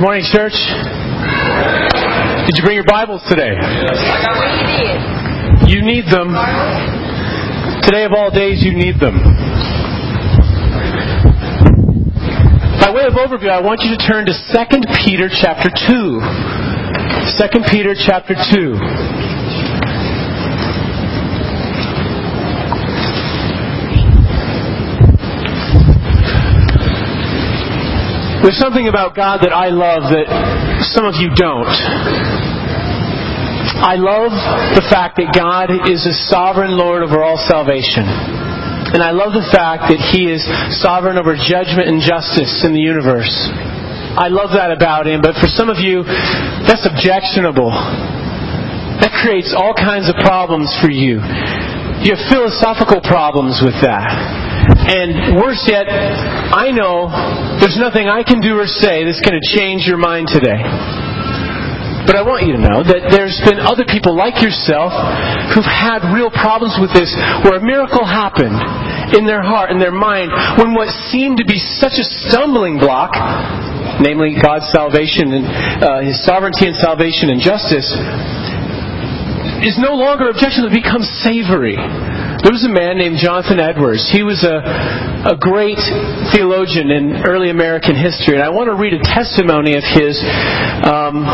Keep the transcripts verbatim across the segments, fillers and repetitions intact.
Good morning, church. Did you bring your Bibles today? You need them. Today of all days, you need them. By way of overview, I want you to turn to Second Peter chapter two. Second Peter chapter two. There's something about God that I love that some of you don't. I love the fact that God is a sovereign Lord over all salvation. And I love the fact that He is sovereign over judgment and justice in the universe. I love that about Him, but for some of you, that's objectionable. That creates all kinds of problems for you. You have philosophical problems with that. And worse yet, I know there's nothing I can do or say that's going to change your mind today. But I want you to know that there's been other people like yourself who've had real problems with this, where a miracle happened in their heart and their mind when what seemed to be such a stumbling block, namely God's salvation and uh, His sovereignty and salvation and justice, is no longer objectionable. It becomes savory. There was a man named Jonathan Edwards. He was a, a great theologian in early American history. And I want to read a testimony of his. Um,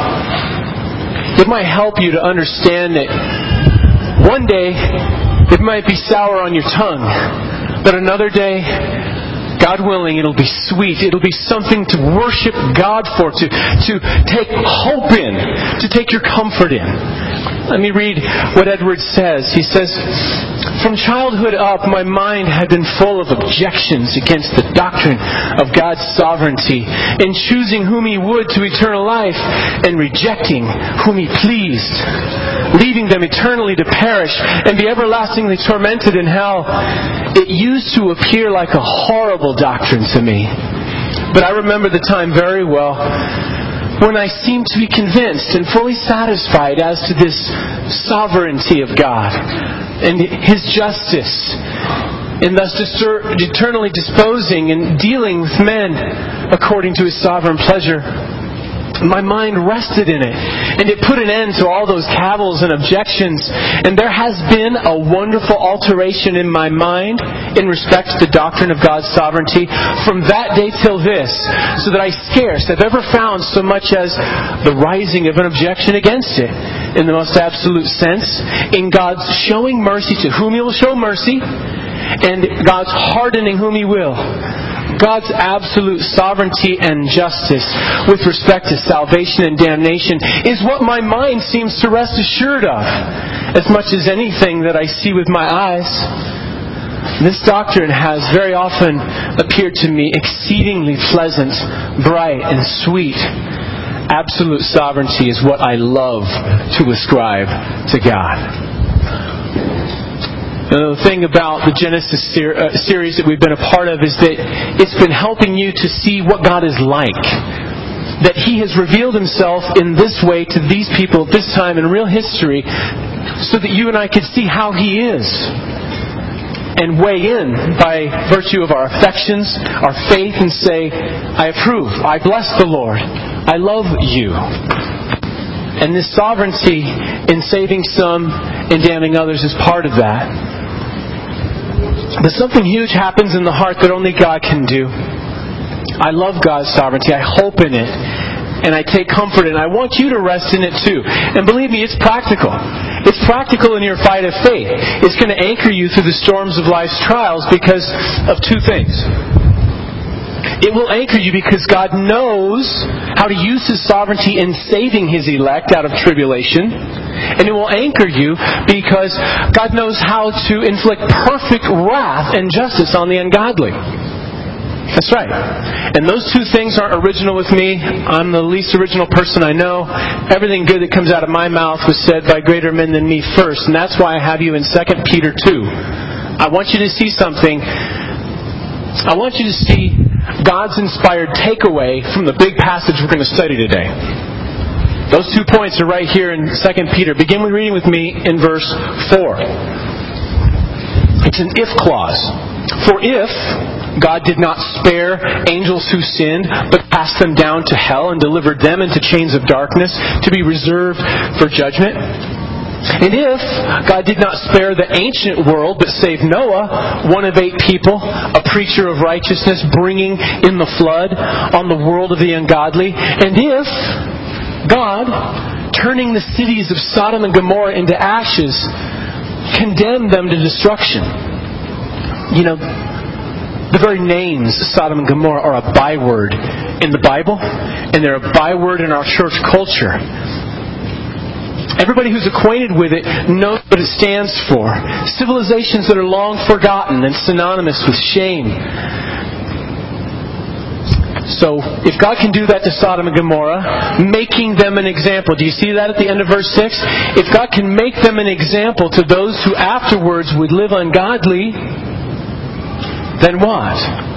it might help you to understand that one day it might be sour on your tongue, but another day, God willing, it'll be sweet. It'll be something to worship God for, to, to take hope in, to take your comfort in. Let me read what Edwards says. He says, "From childhood up, my mind had been full of objections against the doctrine of God's sovereignty in choosing whom He would to eternal life and rejecting whom He pleased, leaving them eternally to perish and be everlastingly tormented in hell. It used to appear like a horrible doctrine to me. But I remember the time very well when I seemed to be convinced and fully satisfied as to this sovereignty of God and His justice, and thus eternally disposing and dealing with men according to His sovereign pleasure. My mind rested in it, and it put an end to all those cavils and objections. And there has been a wonderful alteration in my mind in respect to the doctrine of God's sovereignty from that day till this, so that I scarce have ever found so much as the rising of an objection against it, in the most absolute sense, in God's showing mercy to whom He will show mercy, and God's hardening whom He will. God's absolute sovereignty and justice with respect to salvation and damnation is what my mind seems to rest assured of, as much as anything that I see with my eyes. This doctrine has very often appeared to me exceedingly pleasant, bright, and sweet. Absolute sovereignty is what I love to ascribe to God." The thing about the Genesis ser- uh, series that we've been a part of is that it's been helping you to see what God is like. That He has revealed Himself in this way to these people at this time in real history, so that you and I could see how He is and weigh in by virtue of our affections, our faith, and say, "I approve, I bless the Lord, I love you." And this sovereignty in saving some and damning others is part of that. But something huge happens in the heart that only God can do. I love God's sovereignty. I hope in it. And I take comfort in it. I want you to rest in it too. And believe me, it's practical. It's practical in your fight of faith. It's going to anchor you through the storms of life's trials because of two things. It will anchor you because God knows how to use His sovereignty in saving His elect out of tribulation. And it will anchor you because God knows how to inflict perfect wrath and justice on the ungodly. That's right. And those two things aren't original with me. I'm the least original person I know. Everything good that comes out of my mouth was said by greater men than me first. And that's why I have you in Second Peter two. I want you to see something. I want you to see God's inspired takeaway from the big passage we're going to study today. Those two points are right here in Second Peter. Begin with reading with me in verse four. It's an if clause. For if, God did not spare angels who sinned, but cast them down to hell and delivered them into chains of darkness to be reserved for judgment. And if God did not spare the ancient world, but saved Noah, one of eight people, a preacher of righteousness, bringing in the flood on the world of the ungodly, and if God, turning the cities of Sodom and Gomorrah into ashes, condemned them to destruction. You know, the very names Sodom and Gomorrah are a byword in the Bible, and they're a byword in our church culture. Everybody who's acquainted with it knows what it stands for. Civilizations that are long forgotten and synonymous with shame. So, if God can do that to Sodom and Gomorrah, making them an example. Do you see that at the end of verse six? If God can make them an example to those who afterwards would live ungodly, then what?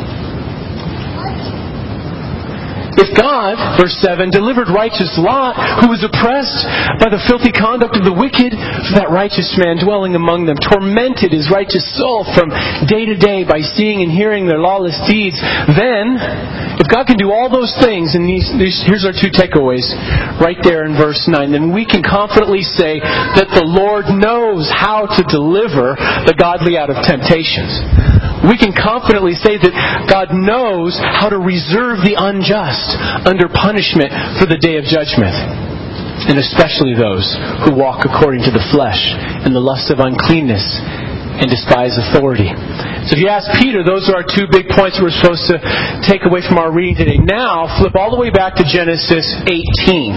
If God, verse seven, delivered righteous Lot, who was oppressed by the filthy conduct of the wicked, for that righteous man dwelling among them, tormented his righteous soul from day to day by seeing and hearing their lawless deeds, then, if God can do all those things, and these, these, here's our two takeaways, right there in verse nine, then we can confidently say that the Lord knows how to deliver the godly out of temptations. We can confidently say that God knows how to reserve the unjust under punishment for the day of judgment, and especially those who walk according to the flesh and the lusts of uncleanness and despise authority. So if you ask Peter, those are our two big points we're supposed to take away from our reading today. Now, flip all the way back to Genesis eighteen.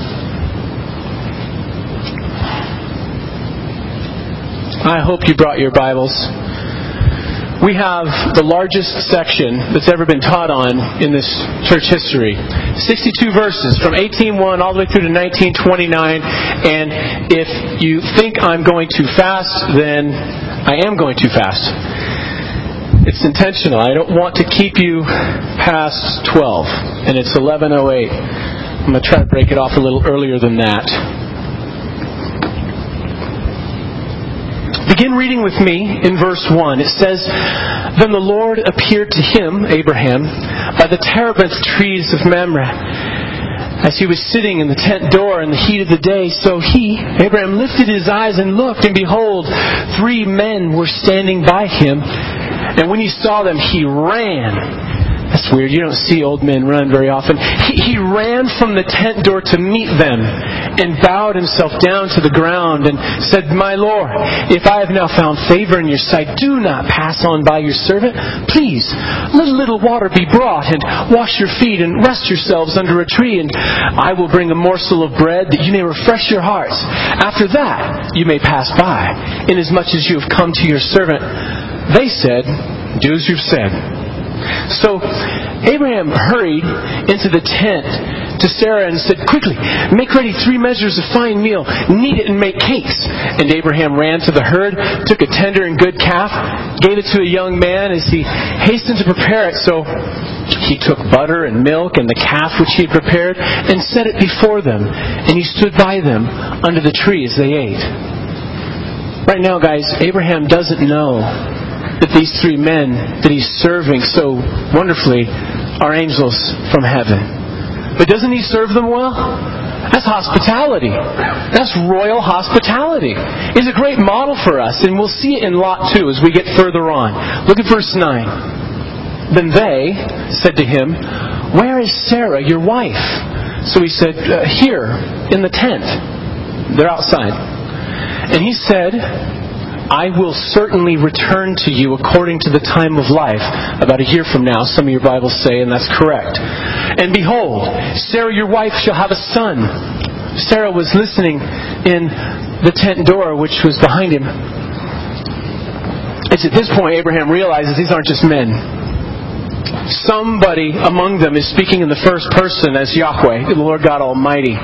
I hope you brought your Bibles. We have the largest section that's ever been taught on in this church history. sixty-two verses from eighteen one all the way through to nineteen twenty-nine. And if you think I'm going too fast, then I am going too fast. It's intentional. I don't want to keep you past twelve. And it's eleven oh eight. I'm going to try to break it off a little earlier than that. Begin reading with me in verse one. It says, Then the Lord appeared to him, Abraham, by the terebinth trees of Mamre, as he was sitting in the tent door in the heat of the day. So he, Abraham, lifted his eyes and looked, and behold, three men were standing by him. And when he saw them, he ran. That's weird. You don't see old men run very often. He, he ran from the tent door to meet them and bowed himself down to the ground and said, My Lord, if I have now found favor in your sight, do not pass on by your servant. Please, let a little water be brought and wash your feet and rest yourselves under a tree, and I will bring a morsel of bread that you may refresh your hearts. After that, you may pass by, inasmuch as you have come to your servant. They said, Do as you've said. So Abraham hurried into the tent to Sarah and said, Quickly, make ready three measures of fine meal, knead it and make cakes. And Abraham ran to the herd, took a tender and good calf, gave it to a young man as he hastened to prepare it. So he took butter and milk and the calf which he had prepared and set it before them. And he stood by them under the tree as they ate. Right now, guys, Abraham doesn't know that these three men that he's serving so wonderfully are angels from heaven. But doesn't he serve them well? That's hospitality. That's royal hospitality. It's a great model for us, and we'll see it in Lot two as we get further on. Look at verse nine. Then they said to him, Where is Sarah, your wife? So he said, uh, Here, in the tent. They're outside. And he said, I will certainly return to you according to the time of life. About a year from now, some of your Bibles say, and that's correct. And behold, Sarah your wife shall have a son. Sarah was listening in the tent door, which was behind him. It's at this point Abraham realizes these aren't just men. Somebody among them is speaking in the first person as Yahweh, the Lord God Almighty.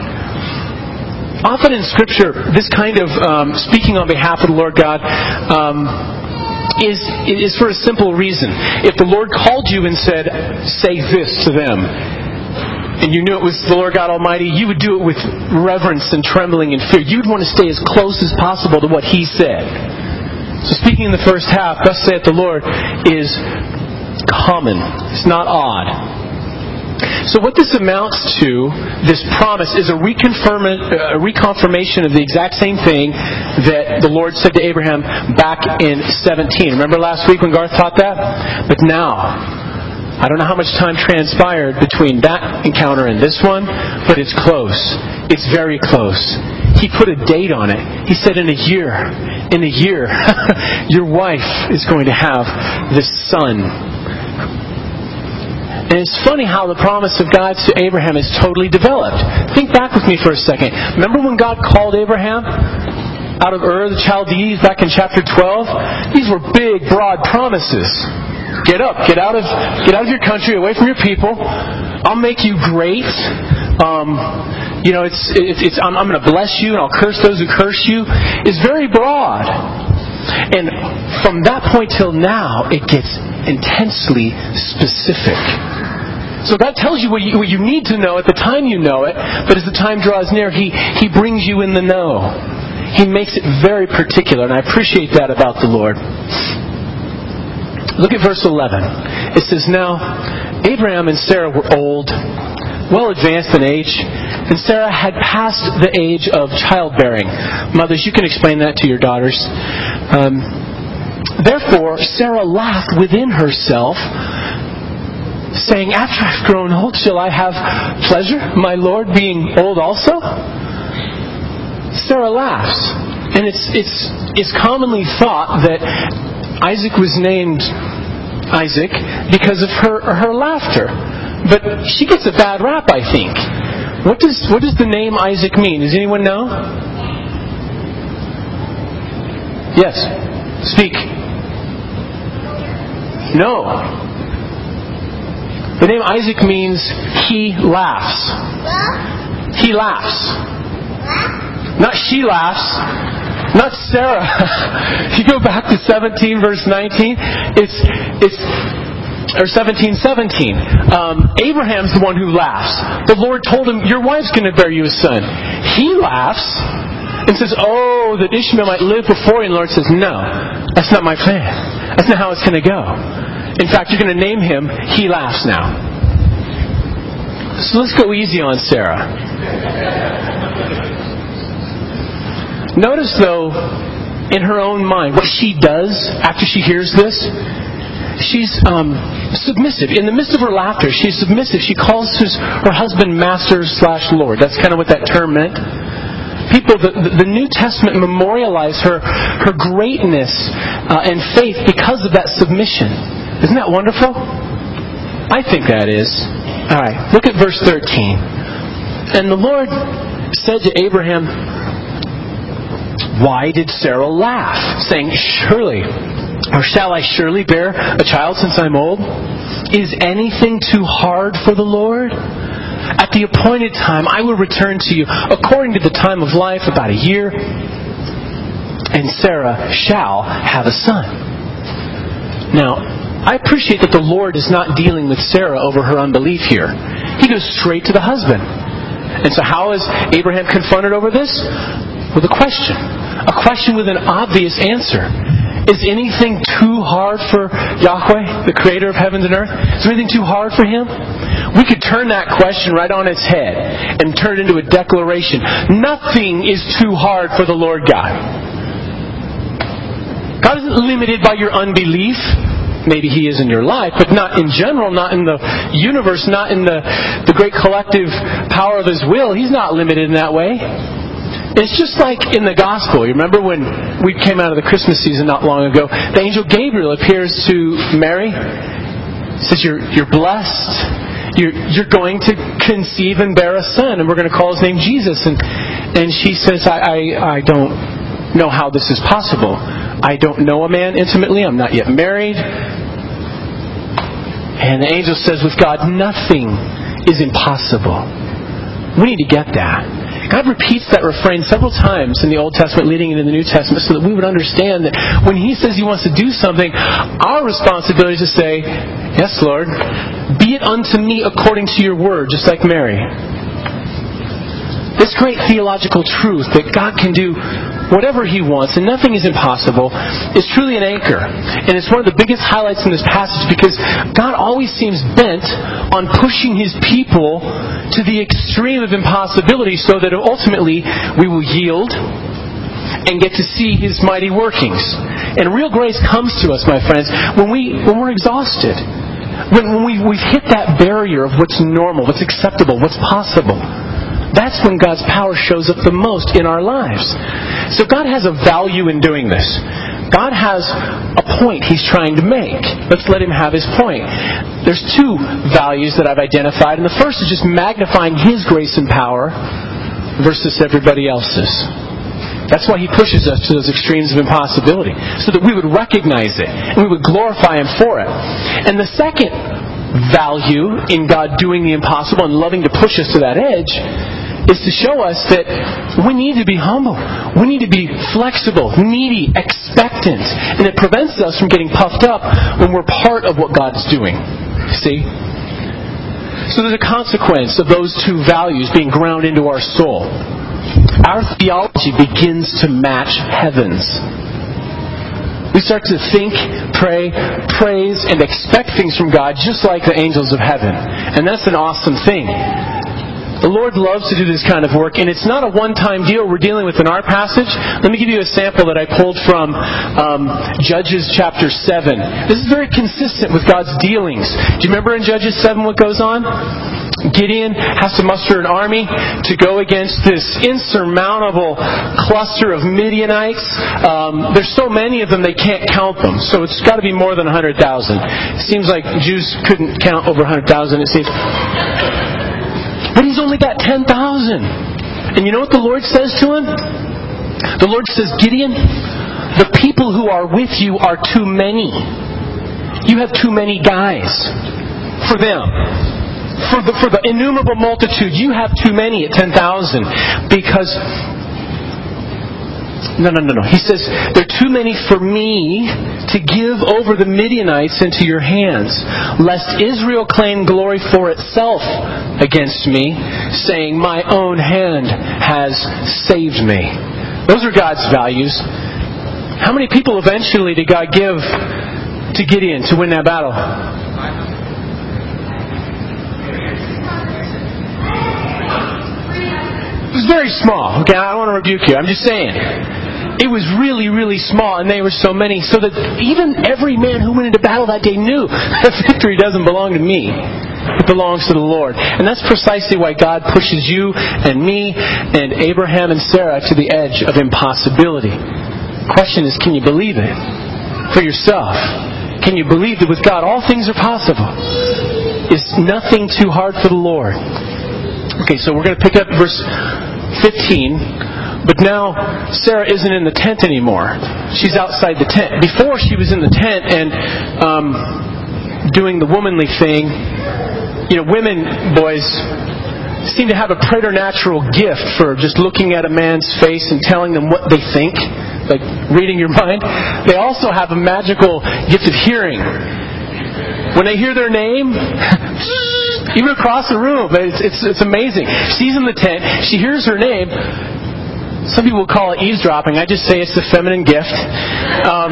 Often in Scripture, this kind of um, speaking on behalf of the Lord God um, is is for a simple reason. If the Lord called you and said, say this to them, and you knew it was the Lord God Almighty, you would do it with reverence and trembling and fear. You'd want to stay as close as possible to what He said. So speaking in the first half, thus saith the Lord, is common. It's not odd. So what this amounts to, this promise, is a, reconfirm, a reconfirmation of the exact same thing that the Lord said to Abraham back in seventeen. Remember last week when Garth taught that? But now, I don't know how much time transpired between that encounter and this one, but it's close. It's very close. He put a date on it. He said, in a year, in a year, your wife is going to have this son. And it's funny how the promise of God to Abraham is totally developed. Think back with me for a second. Remember when God called Abraham out of Ur, the Chaldees, back in chapter twelve? These were big, broad promises. Get up, get out of get out of your country, away from your people. I'll make you great. Um, you know, it's it's, it's I'm, I'm going to bless you, and I'll curse those who curse you. It's very broad. And from that point till now, it gets intensely specific. So that tells you what, you what you need to know at the time you know it, but as the time draws near, He, he brings you in the know. He makes it very particular, and I appreciate that about the Lord. Look at verse eleven. It says, now, Abraham and Sarah were old, well advanced in age, and Sarah had passed the age of childbearing. Mothers, you can explain that to your daughters. Um, therefore, Sarah laughed within herself, saying, after I've grown old, shall I have pleasure, my Lord being old also? Sarah laughs. And it's it's it's commonly thought that Isaac was named Isaac because of her her laughter. But she gets a bad rap, I think. What does what does the name Isaac mean? Does anyone know? Yes. Speak. No. The name Isaac means he laughs. He laughs. Not she laughs. Not Sarah. You go back to seventeen verse nineteen. It's it's or seventeen seventeen. Um, Abraham's the one who laughs. The Lord told him, your wife's going to bear you a son. He laughs and says, oh, that Ishmael might live before you. And the Lord says, no, that's not my plan. That's not how it's going to go. In fact, you're going to name him He Laughs now. So let's go easy on Sarah. Notice, though, in her own mind, what she does after she hears this, she's um, submissive. In the midst of her laughter, she's submissive. She calls his, her husband Master slash Lord. That's kind of what that term meant. People, the, the New Testament memorialize her, her greatness uh, and faith because of that submission. Isn't that wonderful? I think that is. All right, look at verse thirteen. And the Lord said to Abraham, why did Sarah laugh, saying, surely, or shall I surely bear a child since I'm old? Is anything too hard for the Lord? At the appointed time, I will return to you according to the time of life, about a year, and Sarah shall have a son. Now, I appreciate that the Lord is not dealing with Sarah over her unbelief here. He goes straight to the husband. And so how is Abraham confronted over this? With a question. A question with an obvious answer. Is anything too hard for Yahweh, the creator of heavens and earth? Is there anything too hard for Him? We could turn that question right on its head and turn it into a declaration. Nothing is too hard for the Lord God. God isn't limited by your unbelief. Maybe He is in your life, but not in general, not in the universe, not in the, the great collective power of His will. He's not limited in that way. It's just like in the gospel. You remember when we came out of the Christmas season not long ago, the angel Gabriel appears to Mary, says, you're, you're blessed. You're, you're going to conceive and bear a son, and we're going to call his name Jesus. And, and she says, I, I, I don't know how this is possible. I don't know a man intimately. I'm not yet married. And the angel says, with God, nothing is impossible. We need to get that. God repeats that refrain several times in the Old Testament leading into the New Testament so that we would understand that when He says He wants to do something, our responsibility is to say, yes, Lord, be it unto me according to your word, just like Mary. This great theological truth that God can do whatever He wants and nothing is impossible is truly an anchor. And it's one of the biggest highlights in this passage because God always seems bent on pushing His people to the extreme of impossibility so that ultimately we will yield and get to see His mighty workings. And real grace comes to us, my friends, when, we, when we're exhausted. When, when we, we've hit that barrier of what's normal, what's acceptable, what's possible. That's when God's power shows up the most in our lives. So God has a value in doing this. God has a point He's trying to make. Let's let Him have His point. There's two values that I've identified. And the first is just magnifying His grace and power versus everybody else's. That's why He pushes us to those extremes of impossibility, so that we would recognize it and we would glorify Him for it. And the second value in God doing the impossible and loving to push us to that edge is to show us that we need to be humble. We need to be flexible, needy, expectant. And it prevents us from getting puffed up when we're part of what God's doing. See? So there's a consequence of those two values being ground into our soul. Our theology begins to match heaven's. We start to think, pray, praise, and expect things from God just like the angels of heaven. And that's an awesome thing. The Lord loves to do this kind of work, and it's not a one-time deal we're dealing with in our passage. Let me give you a sample that I pulled from um, Judges chapter seven. This is very consistent with God's dealings. Do you remember in Judges seven what goes on? Gideon has to muster an army to go against this insurmountable cluster of Midianites. Um, there's so many of them they can't count them, so it's got to be more than one hundred thousand. It seems like Jews couldn't count over one hundred thousand, it seems. But he's only got ten thousand. And you know what the Lord says to him? The Lord says, Gideon, the people who are with you are too many. You have too many guys for them. For the, for the innumerable multitude, you have too many at ten thousand. Because, no, no, no, no. He says, they're too many for me to give over the Midianites into your hands, lest Israel claim glory for itself against me, saying, my own hand has saved me. Those are God's values. How many people eventually did God give to Gideon to win that battle? It was very small. Okay, I don't want to rebuke you. I'm just saying. It was really, really small, and they were so many, so that even every man who went into battle that day knew that victory doesn't belong to me. It belongs to the Lord. And that's precisely why God pushes you and me and Abraham and Sarah to the edge of impossibility. The question is, can you believe it for yourself? Can you believe that with God all things are possible? Is nothing too hard for the Lord? Okay, so we're going to pick up verse fifteen. But now Sarah isn't in the tent anymore. She's outside the tent. Before she was in the tent and um, doing the womanly thing. You know, women, boys, seem to have a preternatural gift for just looking at a man's face and telling them what they think, like reading your mind. They also have a magical gift of hearing. When they hear their name, even across the room, it's, it's, it's amazing. She's in the tent. She hears her name. Some people call it eavesdropping. I just say it's the feminine gift. Um,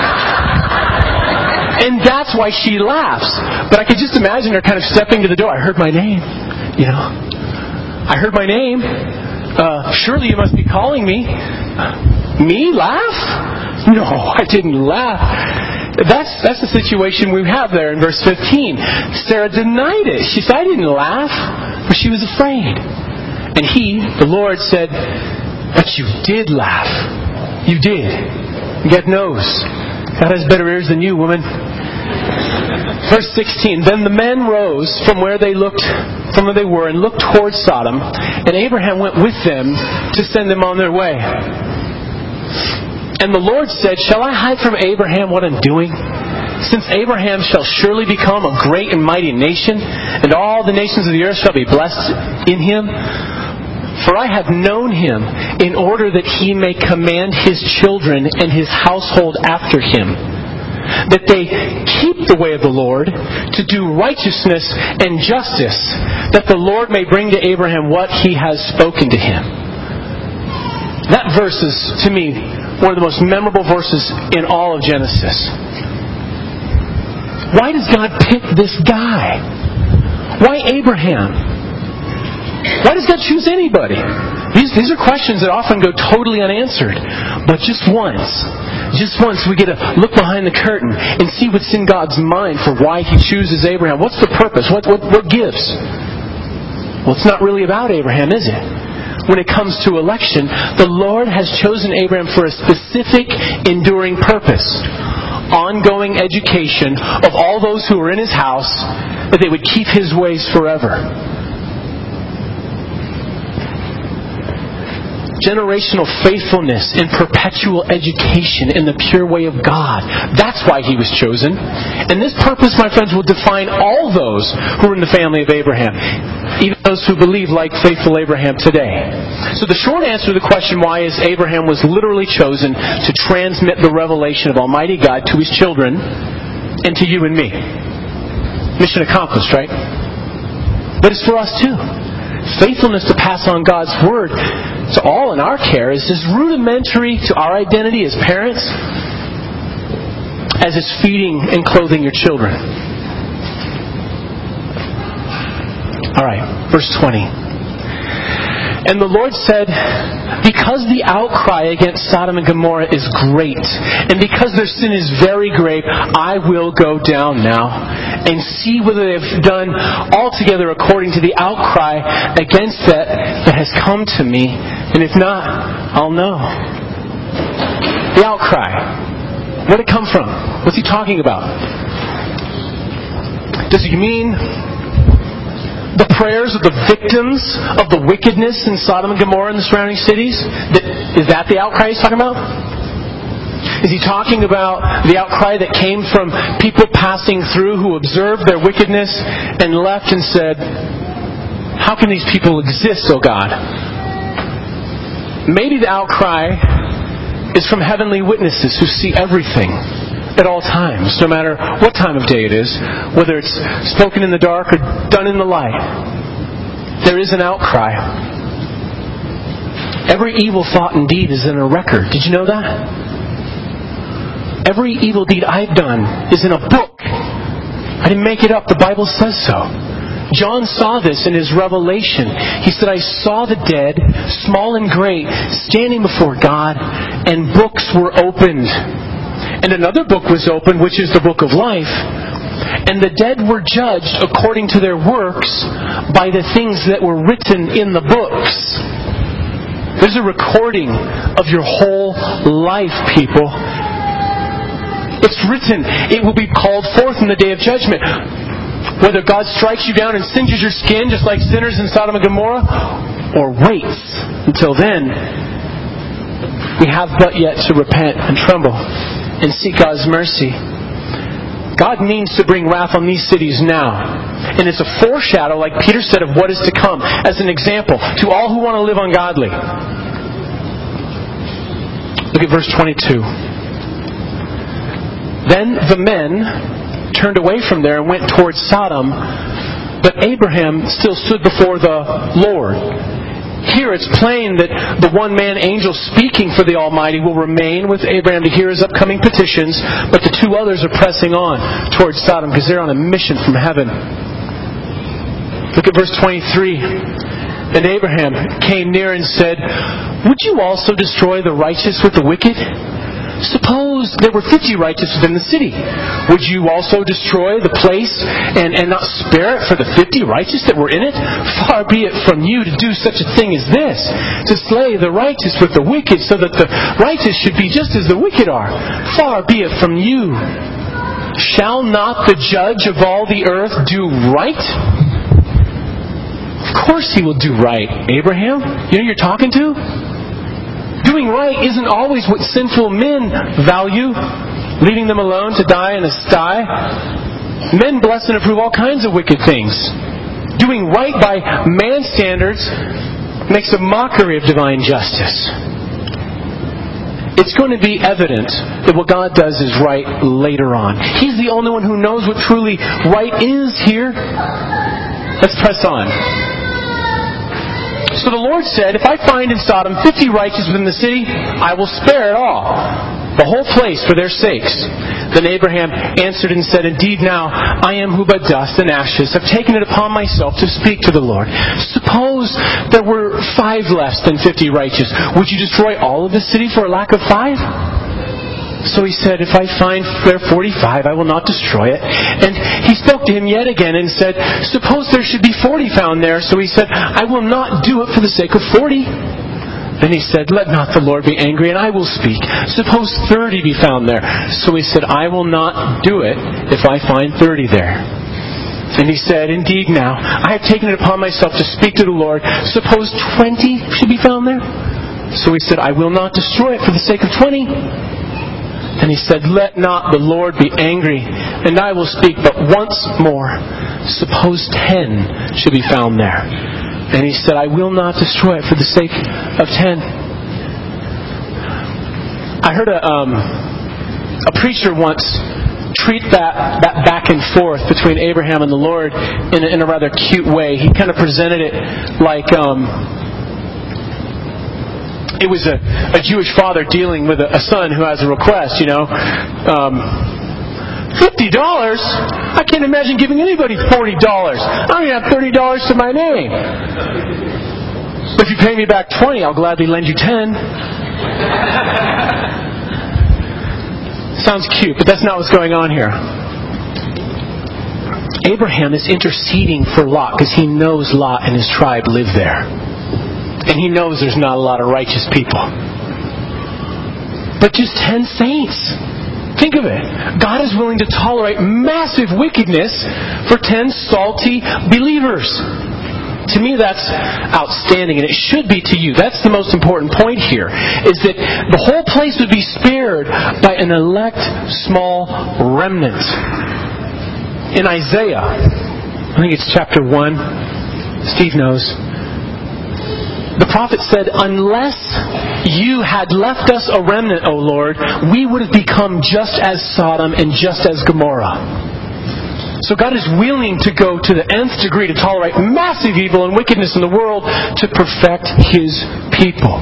and that's why she laughs. But I could just imagine her kind of stepping to the door. I heard my name. You know. I heard my name. Uh, surely you must be calling me. Me? Laugh? No, I didn't laugh. That's that's the situation we have there in verse fifteen. Sarah denied it. She said, I didn't laugh. But she was afraid. And he, the Lord, said, but you did laugh. You did. God knows. God has better ears than you, woman. Verse sixteen. Then the men rose from where they looked, from where they were, and looked towards Sodom. And Abraham went with them to send them on their way. And the Lord said, shall I hide from Abraham what I'm doing? Since Abraham shall surely become a great and mighty nation, and all the nations of the earth shall be blessed in him. For I have known him in order that he may command his children and his household after him, that they keep the way of the Lord to do righteousness and justice, that the Lord may bring to Abraham what he has spoken to him. That verse is, to me, one of the most memorable verses in all of Genesis. Why does God pick this guy? Why Abraham? Why does God choose anybody? These, these are questions that often go totally unanswered. But just once, just once we get to look behind the curtain and see what's in God's mind for why He chooses Abraham. What's the purpose? What, what, what gives? Well, it's not really about Abraham, is it? When it comes to election, the Lord has chosen Abraham for a specific, enduring purpose. Ongoing education of all those who are in His house, that they would keep His ways forever. Generational faithfulness and perpetual education in the pure way of God. That's why he was chosen. And this purpose, my friends, will define all those who are in the family of Abraham. Even those who believe like faithful Abraham today. So the short answer to the question why is Abraham was literally chosen to transmit the revelation of Almighty God to his children and to you and me. Mission accomplished, right? But it's for us too. Faithfulness to pass on God's Word to all in our care is as rudimentary to our identity as parents as is feeding and clothing your children. Alright, verse twenty. And the Lord said, because the outcry against Sodom and Gomorrah is great, and because their sin is very great, I will go down now and see whether they have done altogether according to the outcry against that that has come to me. And if not, I'll know. The outcry. Where did it come from? What's he talking about? Does he mean the prayers of the victims of the wickedness in Sodom and Gomorrah and the surrounding cities? Is that the outcry he's talking about? Is he talking about the outcry that came from people passing through who observed their wickedness and left and said, how can these people exist, O God? Maybe the outcry is from heavenly witnesses who see everything at all times, no matter what time of day it is, whether it's spoken in the dark or done in the light. There is an outcry. Every evil thought and deed is in a record. Did you know that? Every evil deed I've done is in a book. I didn't make it up. The Bible says so. John saw this in his revelation. He said, I saw the dead, small and great, standing before God, and books were opened. And another book was opened, which is the book of life. And the dead were judged according to their works by the things that were written in the books. There's a recording of your whole life, people. It's written. It will be called forth in the day of judgment. Whether God strikes you down and singes your skin just like sinners in Sodom and Gomorrah, or waits until then, we have but yet to repent and tremble and seek God's mercy. God means to bring wrath on these cities now. And it's a foreshadow, like Peter said, of what is to come, as an example to all who want to live ungodly. Look at verse twenty-two. Then the men turned away from there and went towards Sodom, but Abraham still stood before the Lord. Here it's plain that the one-man angel speaking for the Almighty will remain with Abraham to hear his upcoming petitions, but the two others are pressing on towards Sodom because they're on a mission from heaven. Look at verse twenty-three. And Abraham came near and said, would you also destroy the righteous with the wicked? Suppose there were fifty righteous within the city. Would you also destroy the place and, and not spare it for the fifty righteous that were in it? Far be it from you to do such a thing as this, to slay the righteous with the wicked, so that the righteous should be just as the wicked are. Far be it from you. Shall not the judge of all the earth do right? Of course he will do right, Abraham. You know who you're talking to? Doing right isn't always what sinful men value, leaving them alone to die in a sty. Men bless and approve all kinds of wicked things. Doing right by man's standards makes a mockery of divine justice. it's going to be evident that what God does is right later on. He's the only one who knows what truly right is here. Let's press on. So the Lord said, if I find in Sodom fifty righteous within the city, I will spare it all, the whole place for their sakes. Then Abraham answered and said, indeed now I am who but dust and ashes have taken it upon myself to speak to the Lord. Suppose there were five less than fifty righteous. Would you destroy all of the city for a lack of five? So he said, if I find there forty-five, I will not destroy it. And he spoke to him yet again and said, suppose there should be forty found there. So he said, I will not do it for the sake of forty. Then he said, let not the Lord be angry, and I will speak. Suppose thirty be found there. So he said, I will not do it if I find thirty there. And he said, indeed now, I have taken it upon myself to speak to the Lord. Suppose twenty should be found there. So he said, I will not destroy it for the sake of twenty. And he said, let not the Lord be angry, and I will speak but once more. Suppose ten should be found there. And he said, I will not destroy it for the sake of ten. I heard a, um, a preacher once treat that, that back and forth between Abraham and the Lord in a, in a rather cute way. He kind of presented it like... Um, It was a, a Jewish father dealing with a, a son who has a request, you know. Um, fifty dollars? I can't imagine giving anybody forty dollars. I don't even have thirty dollars to my name. But if you pay me back twenty, I'll gladly lend you ten. Sounds cute, but that's not what's going on here. Abraham is interceding for Lot because he knows Lot and his tribe live there. And he knows there's not a lot of righteous people. But just ten saints. Think of it. God is willing to tolerate massive wickedness for ten salty believers. To me, that's outstanding, and it should be to you. That's the most important point here, is that the whole place would be spared by an elect small remnant. In Isaiah, I think it's chapter one, Steve knows, the prophet said, unless you had left us a remnant, O Lord, we would have become just as Sodom and just as Gomorrah. So God is willing to go to the nth degree to tolerate massive evil and wickedness in the world to perfect His people.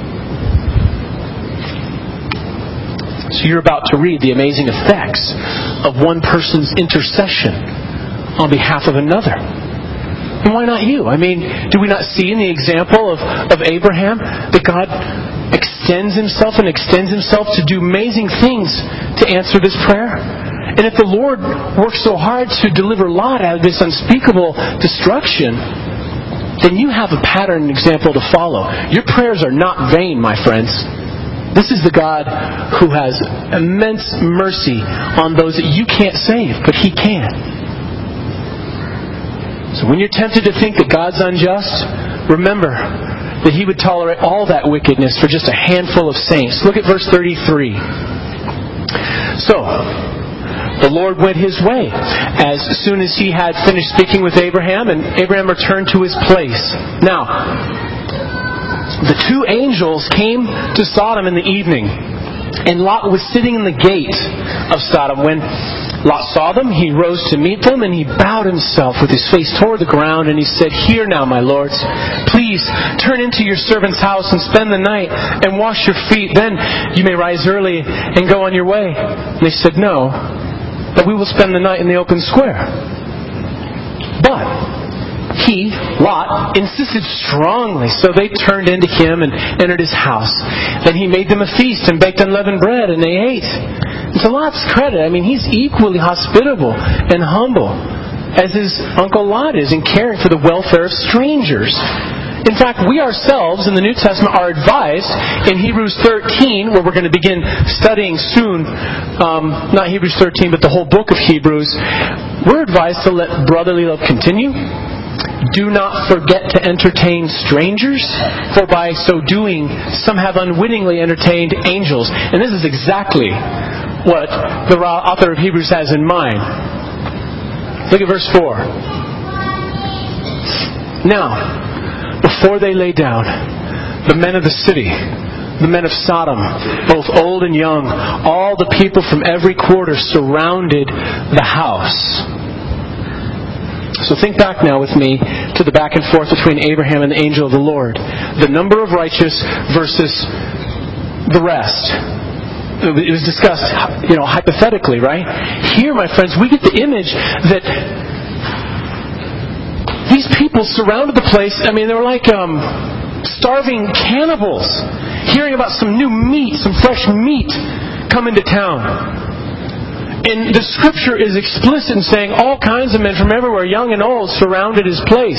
So you're about to read the amazing effects of one person's intercession on behalf of another. And why not you? I mean, do we not see in the example of, of Abraham that God extends Himself and extends Himself to do amazing things to answer this prayer? And if the Lord works so hard to deliver Lot out of this unspeakable destruction, then you have a pattern and example to follow. Your prayers are not vain, my friends. This is the God who has immense mercy on those that you can't save, but He can. So when you're tempted to think that God's unjust, remember that He would tolerate all that wickedness for just a handful of saints. Look at verse thirty-three. So, the Lord went His way as soon as He had finished speaking with Abraham, and Abraham returned to his place. Now, the two angels came to Sodom in the evening, and Lot was sitting in the gate of Sodom. When Lot saw them, he rose to meet them, and he bowed himself with his face toward the ground, and he said, Hear now, my lords, please turn into your servant's house and spend the night and wash your feet. Then you may rise early and go on your way. And they said, No, but we will spend the night in the open square. But he, Lot, insisted strongly, so they turned into him and entered his house. Then he made them a feast and baked unleavened bread, and they ate. And to Lot's credit, I mean, he's equally hospitable and humble as his uncle Lot is in caring for the welfare of strangers. In fact, we ourselves in the New Testament are advised in Hebrews thirteen, where we're going to begin studying soon, um, not Hebrews thirteen, but the whole book of Hebrews, we're advised to let brotherly love continue. Do not forget to entertain strangers, for by so doing, some have unwittingly entertained angels. And this is exactly what the author of Hebrews has in mind. Look at verse four. Now, before they lay down, the men of the city the men of Sodom, both old and young, all the people from every quarter surrounded the house. So think back now with me to the back and forth between Abraham and the angel of the Lord. The number of righteous versus the rest. It was discussed, you know, hypothetically, right? Here, my friends, we get the image that these people surrounded the place. I mean, they were like um, starving cannibals, hearing about some new meat, some fresh meat coming to town. And the Scripture is explicit in saying all kinds of men from everywhere, young and old, surrounded his place.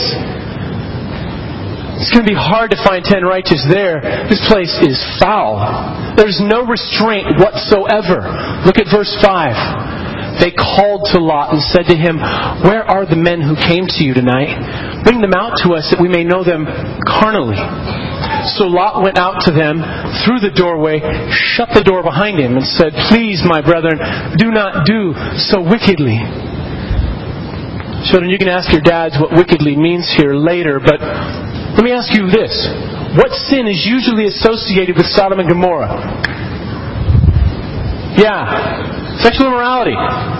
It's going to be hard to find ten righteous there. This place is foul. There's no restraint whatsoever. Look at verse five. They called to Lot and said to him, "Where are the men who came to you tonight? Bring them out to us that we may know them carnally." So Lot went out to them through the doorway, shut the door behind him, and said, "Please, my brethren, do not do so wickedly." Children, you can ask your dads what wickedly means here later, but let me ask you this. What sin is usually associated with Sodom and Gomorrah? Yeah, sexual immorality.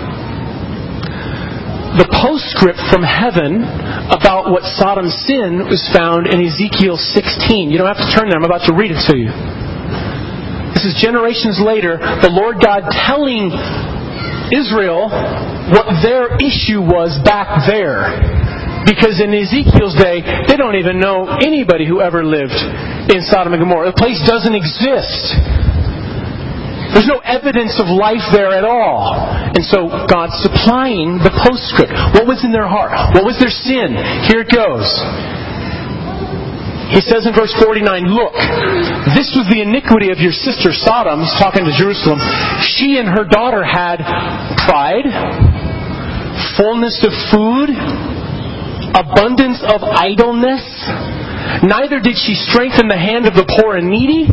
The postscript from heaven about what Sodom's sin was found in Ezekiel sixteen. You don't have to turn there. I'm about to read it to you. This is generations later, the Lord God telling Israel what their issue was back there. Because in Ezekiel's day, they don't even know anybody who ever lived in Sodom and Gomorrah. The place doesn't exist. There's no evidence of life there at all. And so God's supplying the postscript. What was in their heart? What was their sin? Here it goes. He says in verse forty-nine, "Look, this was the iniquity of your sister Sodom," he's talking to Jerusalem. "She and her daughter had pride, fullness of food, abundance of idleness. Neither did she strengthen the hand of the poor and needy.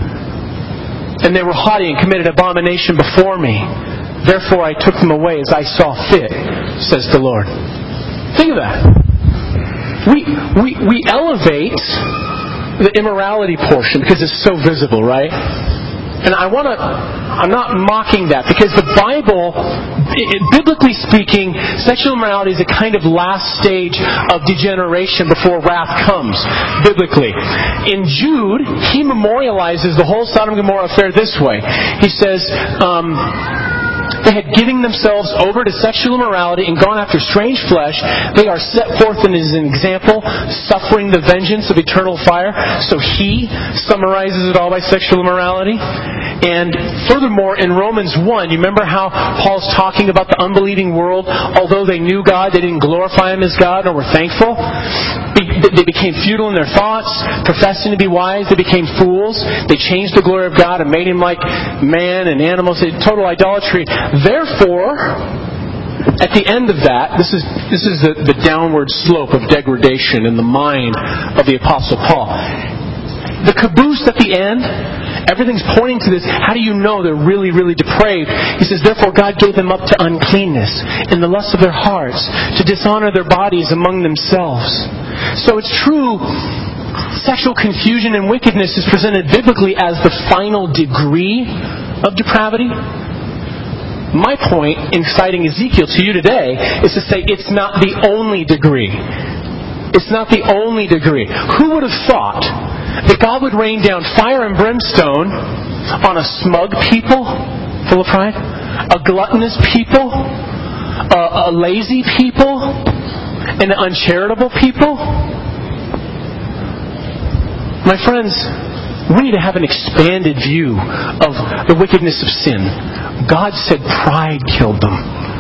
And they were haughty and committed abomination before me. Therefore I took them away as I saw fit, says the Lord." Think of that. We, we, we elevate the immorality portion because it's so visible, right? And I want to, I'm not mocking that because the Bible, it, biblically speaking, sexual immorality is a kind of last stage of degeneration before wrath comes, biblically. In Jude, he memorializes the whole Sodom and Gomorrah affair this way. He says, um, they had given themselves over to sexual immorality and gone after strange flesh. They are set forth in as an example, suffering the vengeance of eternal fire. So he summarizes it all by sexual immorality. And furthermore, in Romans one, you remember how Paul's talking about the unbelieving world? Although they knew God, they didn't glorify Him as God, nor were thankful. They became futile in their thoughts, professing to be wise. They became fools. They changed the glory of God and made Him like man and animals. Total idolatry. Therefore, at the end of that, this is this is the, the downward slope of degradation in the mind of the Apostle Paul. The caboose at the end, everything's pointing to this. How do you know they're really, really depraved? He says, "Therefore God gave them up to uncleanness in the lust of their hearts, to dishonor their bodies among themselves." So it's true, sexual confusion and wickedness is presented biblically as the final degree of depravity. My point in citing Ezekiel to you today is to say it's not the only degree. It's not the only degree. Who would have thought that God would rain down fire and brimstone on a smug people full of pride, a gluttonous people, a, a lazy people, and an uncharitable people? My friends, we need to have an expanded view of the wickedness of sin. God said pride killed them.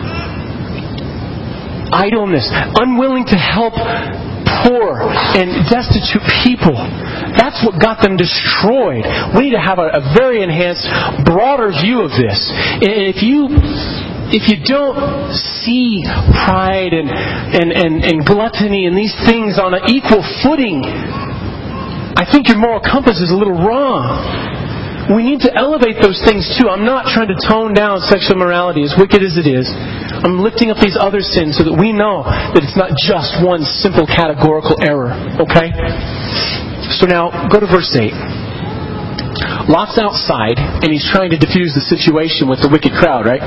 Idleness, unwilling to help poor and destitute people. That's what got them destroyed. We need to have a, a very enhanced, broader view of this. And if you if you don't see pride and, and, and, and gluttony and these things on an equal footing, I think your moral compass is a little wrong. We need to elevate those things too. I'm not trying to tone down sexual immorality, as wicked as it is. I'm lifting up these other sins so that we know that it's not just one simple categorical error. Okay? So now, go to verse eight. Lot's outside, and he's trying to diffuse the situation with the wicked crowd, right?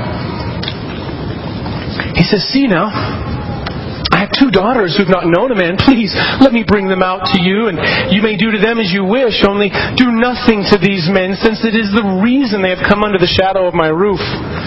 He says, see now, I have two daughters who have not known a man. Please, let me bring them out to you, and you may do to them as you wish. Only do nothing to these men, since it is the reason they have come under the shadow of my roof.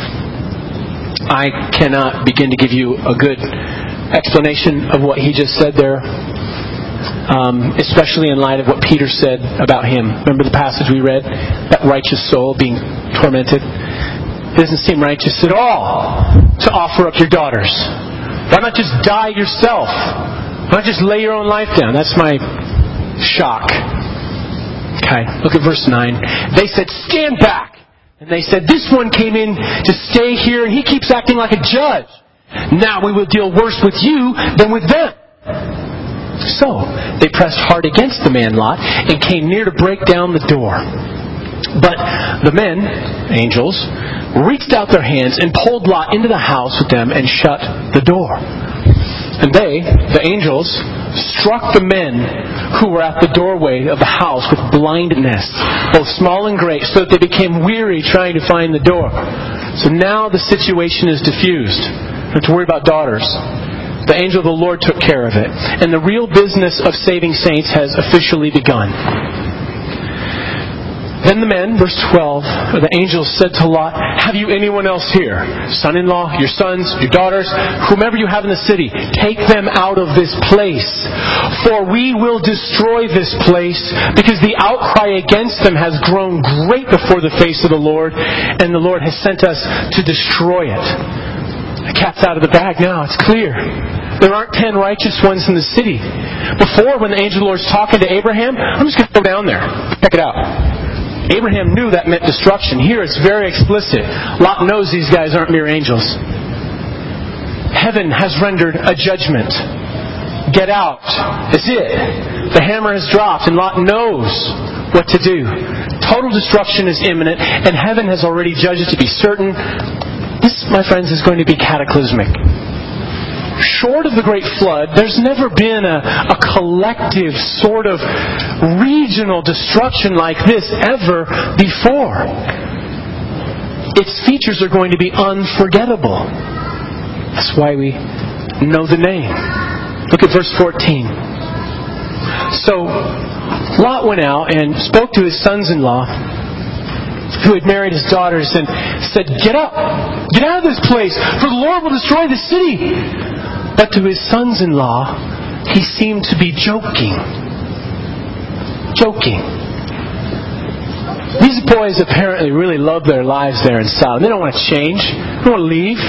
I cannot begin to give you a good explanation of what he just said there. Um, especially in light of what Peter said about him. Remember the passage we read? That righteous soul being tormented. It doesn't seem righteous at all to offer up your daughters. Why not just die yourself? Why not just lay your own life down? That's my shock. Okay, look at verse nine. They said, stand back! And they said, this one came in to stay here and he keeps acting like a judge. Now we will deal worse with you than with them. So they pressed hard against the man Lot and came near to break down the door. But the men, angels, reached out their hands and pulled Lot into the house with them and shut the door. And they, the angels, struck the men who were at the doorway of the house with blindness, both small and great, so that they became weary trying to find the door. So now the situation is diffused. Don't have to worry about daughters. The angel of the Lord took care of it. And the real business of saving saints has officially begun. Then the men, verse twelve, the angels said to Lot, have you anyone else here? Son-in-law, your sons, your daughters, whomever you have in the city, take them out of this place. For we will destroy this place, because the outcry against them has grown great before the face of the Lord, and the Lord has sent us to destroy it. The cat's out of the bag now, it's clear. There aren't ten righteous ones in the city. Before, when the angel of the Lord was talking to Abraham, I'm just going to go down there. Check it out. Abraham knew that meant destruction. Here it's very explicit. Lot knows these guys aren't mere angels. Heaven has rendered a judgment. Get out. That's it. The hammer has dropped and Lot knows what to do. Total destruction is imminent and heaven has already judged it to be certain. This, my friends, is going to be cataclysmic. Short of the Great Flood, there's never been a, a collective sort of regional destruction like this ever before. Its features are going to be unforgettable. That's why we know the name. Look at verse fourteen. So, Lot went out and spoke to his sons-in-law who had married his daughters and said, get up! Get out of this place, for the Lord will destroy the city! But to his sons-in-law, he seemed to be joking. Joking. These boys apparently really love their lives there in Sodom. They don't want to change. They don't want to leave.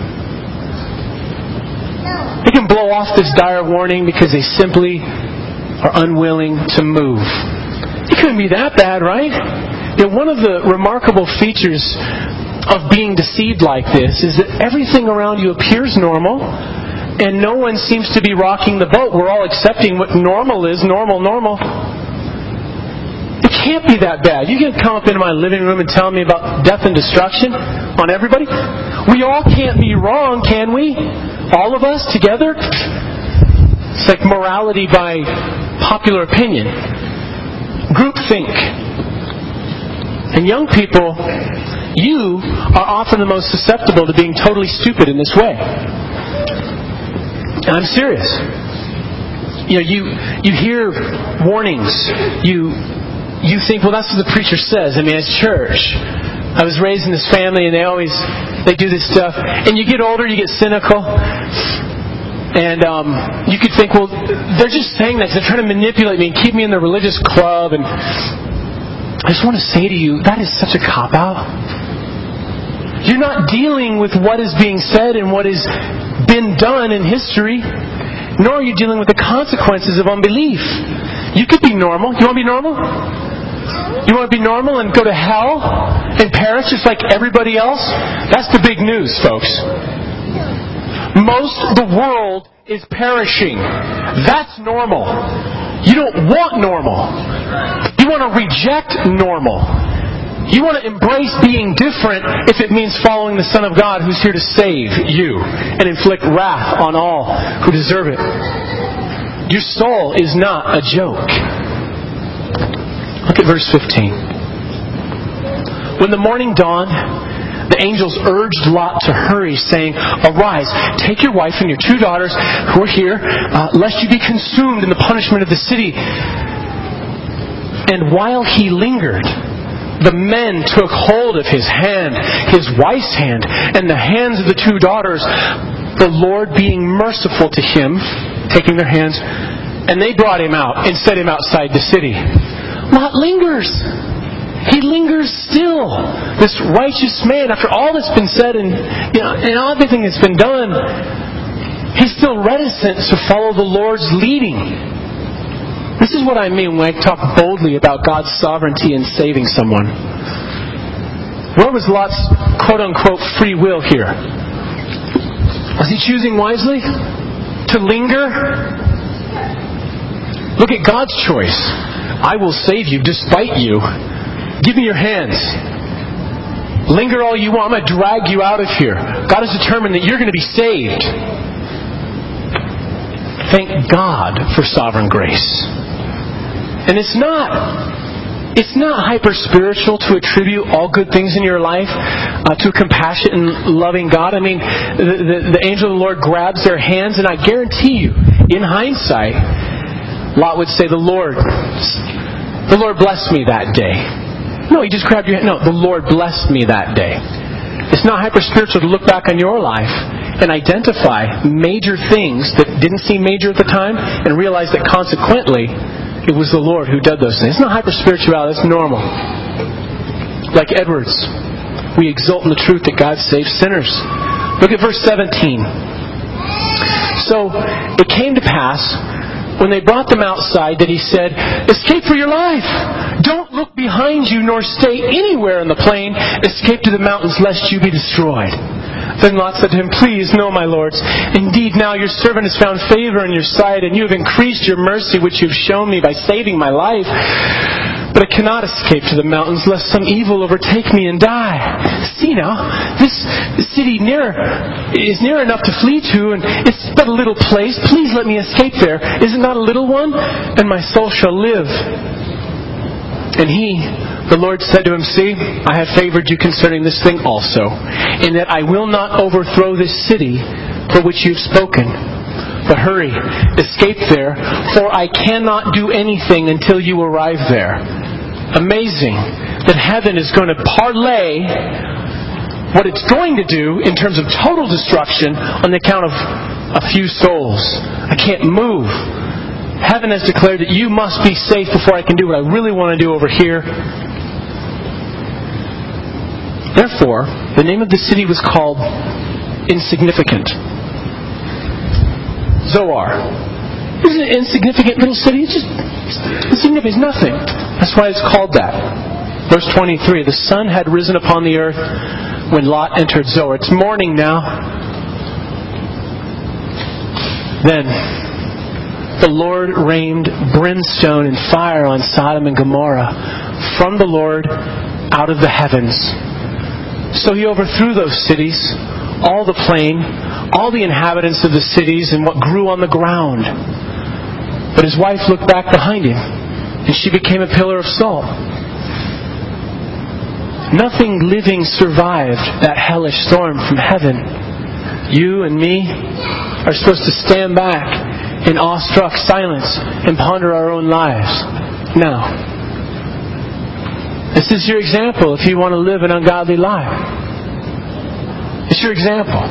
They can blow off this dire warning because they simply are unwilling to move. It couldn't be that bad, right? You know, one of the remarkable features of being deceived like this is that everything around you appears normal. And no one seems to be rocking the boat. We're all accepting what normal is. Normal, normal. It can't be that bad. You can come up into my living room and tell me about death and destruction on everybody. We all can't be wrong, can we? All of us together? It's like morality by popular opinion. Groupthink. And young people, you are often the most susceptible to being totally stupid in this way. And I'm serious. You know, you you hear warnings. You you think, well, that's what the preacher says. I mean, it's church. I was raised in this family, and they always they do this stuff. And you get older, you get cynical, and um, you could think, well, they're just saying that because they're trying to manipulate me and keep me in the religious club. And I just want to say to you, that is such a cop-out. You're not dealing with what is being said and what is been done in history, nor are you dealing with the consequences of unbelief. You could be normal. You want to be normal? You want to be normal and go to hell and perish just like everybody else? That's the big news, folks. Most of the world is perishing. That's normal. You don't want normal. You want to reject normal. You want to embrace being different if it means following the Son of God who's here to save you and inflict wrath on all who deserve it. Your soul is not a joke. Look at verse fifteen. When the morning dawned, the angels urged Lot to hurry, saying, "Arise, take your wife and your two daughters who are here, uh, lest you be consumed in the punishment of the city." And while he lingered, the men took hold of his hand, his wife's hand, and the hands of the two daughters, the Lord being merciful to him, taking their hands, and they brought him out and set him outside the city. Lot lingers. He lingers still. This righteous man, after all that's been said and, you know, and everything that's been done, he's still reticent to follow the Lord's leading. This is what I mean when I talk boldly about God's sovereignty in saving someone. Where was Lot's quote-unquote free will here? Was he choosing wisely? To linger? Look at God's choice. I will save you despite you. Give me your hands. Linger all you want. I'm going to drag you out of here. God has determined that you're going to be saved. Thank God for sovereign grace. And it's not, it's not hyper-spiritual to attribute all good things in your life uh, to a compassionate and loving God. I mean, the, the, the angel of the Lord grabs their hands, and I guarantee you, in hindsight, Lot would say, the Lord, the Lord blessed me that day. No, he just grabbed your hand. No, the Lord blessed me that day. It's not hyper-spiritual to look back on your life and identify major things that didn't seem major at the time and realize that consequently it was the Lord who did those things. It's not hyper-spirituality. It's normal. Like Edwards, we exult in the truth that God saves sinners. Look at verse seventeen. So it came to pass when they brought them outside that he said, "Escape for your life! Don't look behind you nor stay anywhere in the plain. Escape to the mountains lest you be destroyed." Then Lot said to him, "Please, no, my lords. Indeed, now your servant has found favor in your sight, and you have increased your mercy which you have shown me by saving my life. But I cannot escape to the mountains, lest some evil overtake me and die. See now, this city near is near enough to flee to, and it's but a little place. Please let me escape there. Is it not a little one? And my soul shall live." And he, the Lord, said to him, "See, I have favored you concerning this thing also, in that I will not overthrow this city for which you have spoken. But hurry, escape there, for I cannot do anything until you arrive there." Amazing that heaven is going to parlay what it's going to do in terms of total destruction on the account of a few souls. I can't move. Heaven has declared that you must be safe before I can do what I really want to do over here. Therefore, the name of the city was called Insignificant. Zoar. This is an insignificant little city. It's just insignificant. It's nothing. That's why it's called that. Verse twenty-three. The sun had risen upon the earth when Lot entered Zoar. It's morning now. Then the Lord rained brimstone and fire on Sodom and Gomorrah from the Lord out of the heavens. So he overthrew those cities, all the plain, all the inhabitants of the cities, and what grew on the ground. But his wife looked back behind him, and she became a pillar of salt. Nothing living survived that hellish storm from heaven. You and me are supposed to stand back in awestruck silence and ponder our own lives. Now, this is your example if you want to live an ungodly life. It's your example.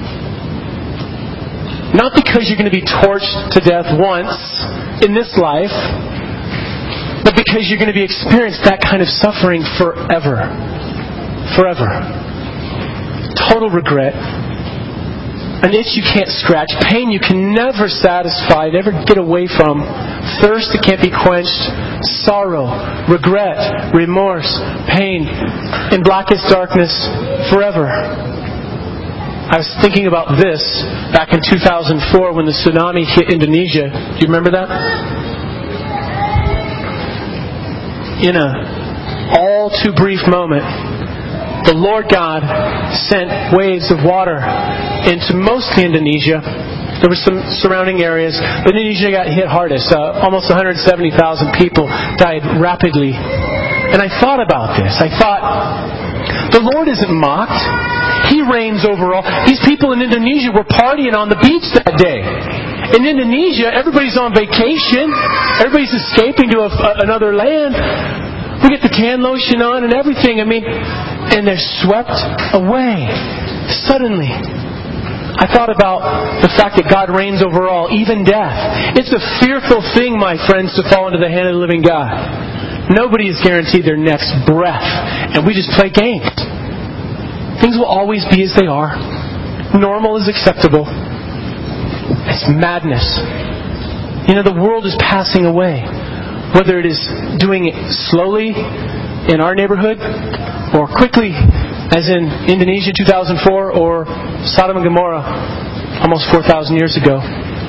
Not because you're going to be torched to death once in this life, but because you're going to be experienced that kind of suffering forever. Forever. Total regret. An itch you can't scratch. Pain you can never satisfy, never get away from. Thirst that can't be quenched. Sorrow, regret, remorse, pain, in blackest darkness forever. I was thinking about this back in two thousand four when the tsunami hit Indonesia. Do you remember that? In a all too brief moment, the Lord God sent waves of water into mostly Indonesia. There were some surrounding areas. Indonesia got hit hardest. Uh, almost one hundred seventy thousand people died rapidly And I thought about this. I thought, the Lord isn't mocked. He reigns over all. These people in Indonesia were partying on the beach that day. In Indonesia, everybody's on vacation. Everybody's escaping to a, another land. We get the tan lotion on and everything. I mean, and they're swept away. Suddenly, I thought about the fact that God reigns over all, even death. It's a fearful thing, my friends, to fall into the hand of the living God. Nobody is guaranteed their next breath. And we just play games. Things will always be as they are. Normal is acceptable. It's madness. You know, the world is passing away. Whether it is doing it slowly in our neighborhood or quickly as in Indonesia two thousand four or Sodom and Gomorrah almost four thousand years ago.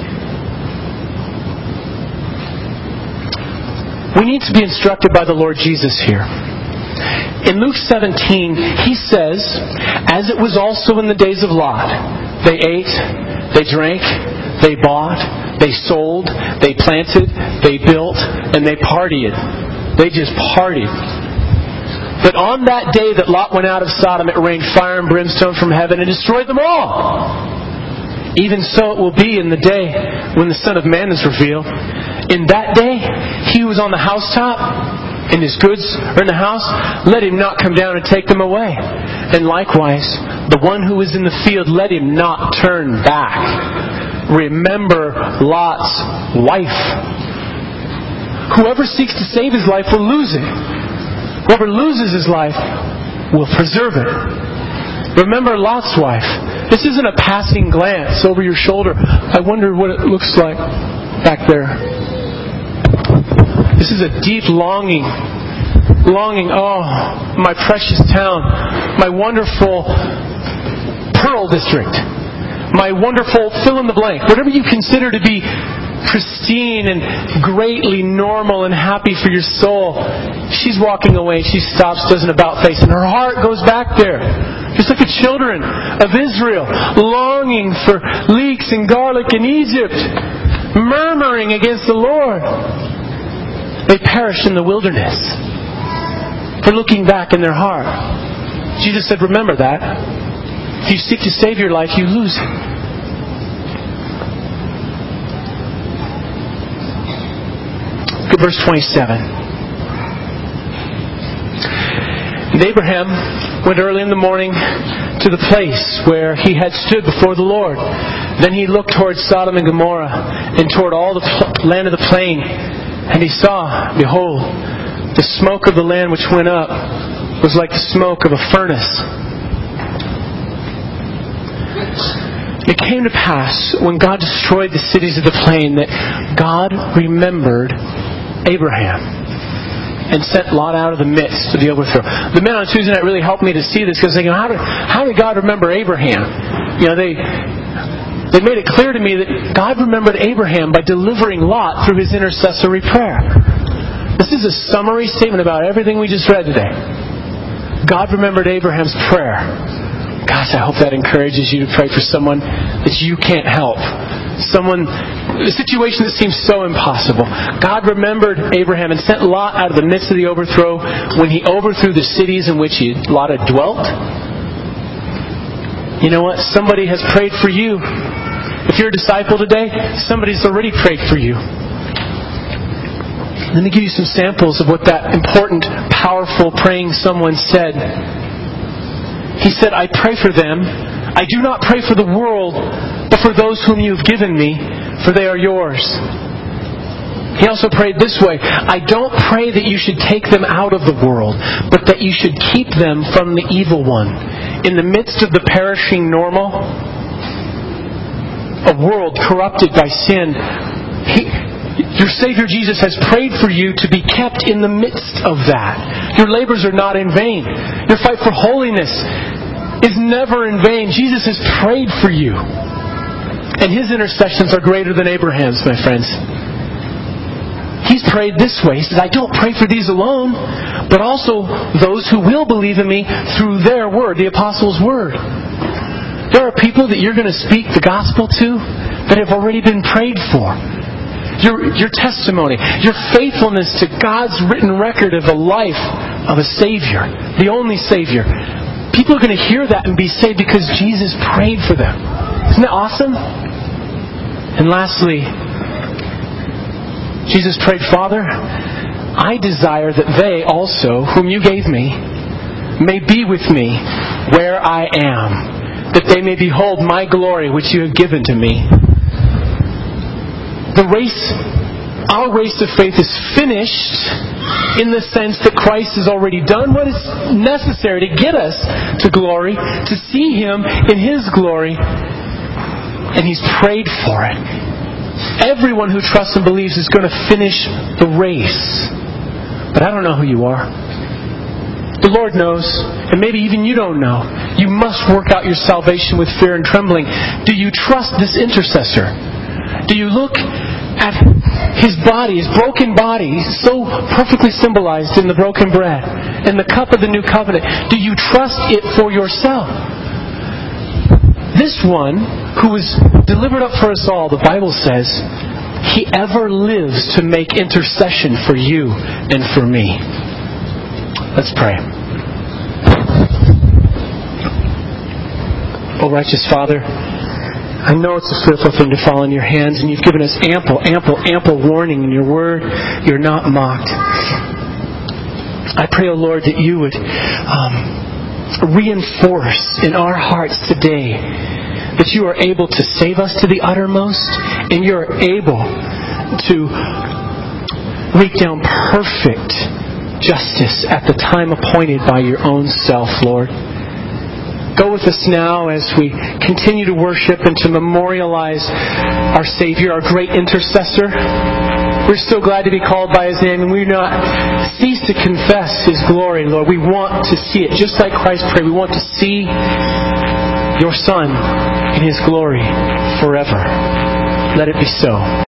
We need to be instructed by the Lord Jesus here. In Luke seventeen, He says, as it was also in the days of Lot, they ate, they drank, they bought, they sold, they planted, they built, and they partied. They just partied. But on that day that Lot went out of Sodom, it rained fire and brimstone from heaven and destroyed them all. Even so it will be in the day when the Son of Man is revealed. In that day, he who is on the housetop and his goods are in the house, let him not come down and take them away. And likewise, the one who is in the field, let him not turn back. Remember Lot's wife. Whoever seeks to save his life will lose it. Whoever loses his life will preserve it. Remember Lot's wife. This isn't a passing glance over your shoulder. I wonder what it looks like back there. This is a deep longing. Longing, oh, my precious town. My wonderful Pearl District. My wonderful fill in the blank. Whatever you consider to be pristine and greatly normal and happy for your soul. She's walking away. She stops, does an about face, and her heart goes back there. Just like the children of Israel, longing for leeks and garlic in Egypt, murmuring against the Lord. They perish in the wilderness for looking back in their heart. Jesus said, remember that. If you seek to save your life, you lose it. Look at verse twenty-seven. And Abraham went early in the morning to the place where he had stood before the Lord. Then he looked towards Sodom and Gomorrah and toward all the land of the plain. And he saw, behold, the smoke of the land which went up was like the smoke of a furnace. It came to pass, when God destroyed the cities of the plain, that God remembered Abraham and sent Lot out of the midst of the overthrow. The men on Tuesday night really helped me to see this, because they go, how did, how did God remember Abraham? You know, they they made it clear to me that God remembered Abraham by delivering Lot through his intercessory prayer. This is a summary statement about everything we just read today. God remembered Abraham's prayer. Gosh, I hope that encourages you to pray for someone that you can't help. Someone, a situation that seems so impossible. God remembered Abraham and sent Lot out of the midst of the overthrow when he overthrew the cities in which he, Lot had dwelt. You know what? Somebody has prayed for you. If you're a disciple today, somebody's already prayed for you. Let me give you some samples of what that important, powerful praying someone said. He said, I pray for them. I do not pray for the world, but for those whom you have given me, for they are yours. He also prayed this way, I don't pray that you should take them out of the world, but that you should keep them from the evil one. In the midst of the perishing normal, a world corrupted by sin, he, your Savior Jesus has prayed for you to be kept in the midst of that. Your labors are not in vain. Your fight for holiness is never in vain. Jesus has prayed for you. And His intercessions are greater than Abraham's, my friends. He's prayed this way. He says, I don't pray for these alone, but also those who will believe in me through their word, the apostles' word. There are people that you're going to speak the gospel to that have already been prayed for. your, your testimony, your faithfulness to God's written record of a life of a Savior, the only Savior. People are going to hear that and be saved because Jesus prayed for them. Isn't that awesome? And lastly, Jesus prayed, Father, I desire that they also, whom you gave me, may be with me where I am, that they may behold my glory which you have given to me. The race, our race of faith is finished in the sense that Christ has already done what is necessary to get us to glory, to see Him in His glory, and He's prayed for it. Everyone who trusts and believes is going to finish the race. But I don't know who you are. The Lord knows, and maybe even you don't know. You must work out your salvation with fear and trembling. Do you trust this intercessor? Do you look at His body, His broken body, so perfectly symbolized in the broken bread, and the cup of the new covenant? Do you trust it for yourself? This one, who was delivered up for us all, the Bible says, He ever lives to make intercession for you and for me. Let's pray. Oh, righteous Father, I know it's a fearful thing to fall in your hands, and you've given us ample, ample, ample warning in your word. You're not mocked. I pray, oh Lord, that you would um, reinforce in our hearts today that you are able to save us to the uttermost, and you're able to wreak down perfect justice at the time appointed by your own self, Lord. Go with us now as we continue to worship and to memorialize our Savior, our great intercessor. We're so glad to be called by His name, and we do not cease to confess His glory, Lord. We want to see it, just like Christ prayed. We want to see your Son in His glory forever. Let it be so.